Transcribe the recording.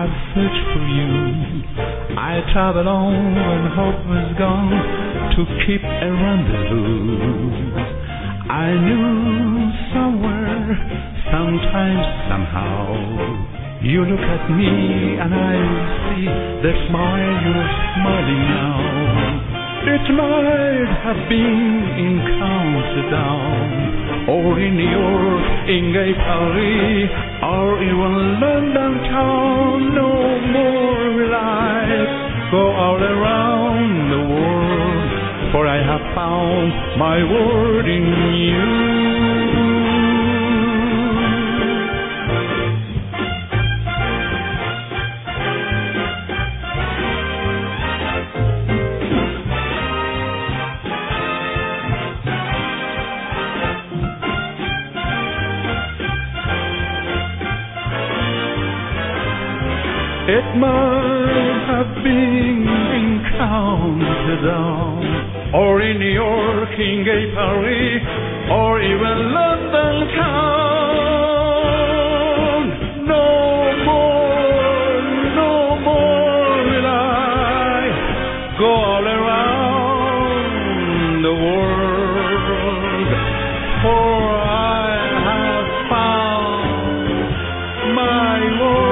I've searched for you. I traveled on when hope was gone to keep a rendezvous. I knew somewhere, sometimes, somehow, you look at me and I see that smile you're smiling now. It might have been in Amsterdam, or in New York, in Gay Paris, or even London town. No more will I go all around the world, for I have found my word in you. It might have been in Amsterdam, or in New York, in Gay Paris, or even London town. No more will I go all around the world, for I have found my world.